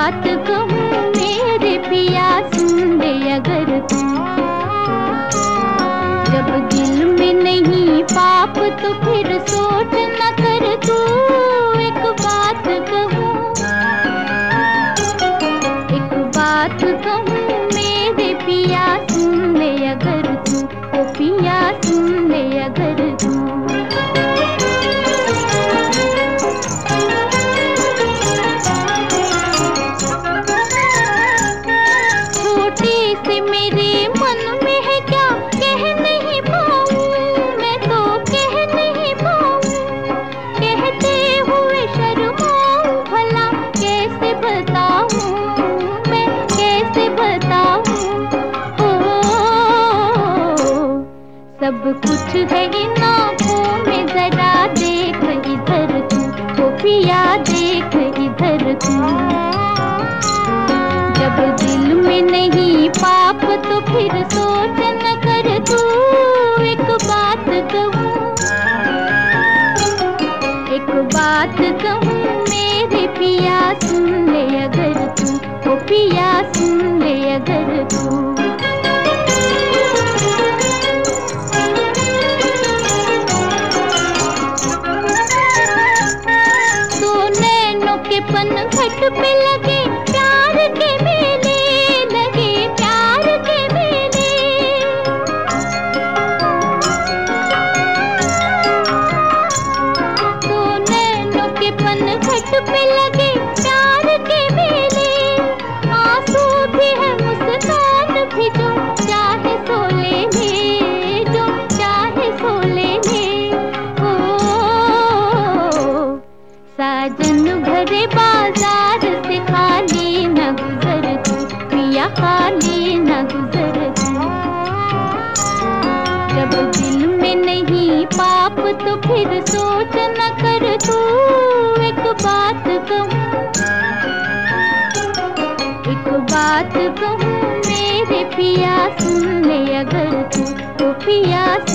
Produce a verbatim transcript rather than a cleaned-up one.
बात कहूँ मेरे पिया सुन ले अगर तू, जब दिल में नहीं पाप तो फिर सोच न कर तू। एक बात कहूँ, एक बात कहूँ मेरे पिया सुन ले अगर तू, ओ पिया सुन ले अगर तू। सब कुछ है इन आँखों में, जरा देख इधर तू, ओ पिया देख इधर तू। जब दिल में नहीं पाप तो फिर सोच न कर तू। एक बात कहूँ, एक बात कहूँ मेरे पिया सुन ले अगर तू, ओ पिया सुन ले अगर तू। पन घट पे लगे प्यार के मेले, लगे प्यार के मेले। तो नैनों के पन घट पे लगे प्यार के मेले। आंसू भी है मुस्कान भी, जो चाहे सो ले ले, जो चाहे सो ले ले। ओ साजन भरे बाजार से खाली न गुजर तू, पिया खाली न गुजर तू। जब दिल में नहीं पाप तो फिर सोच न कर तू। एक बात कहूँ, एक बात कहूँ मेरे पिया सुन ले अगर तू, तो पिया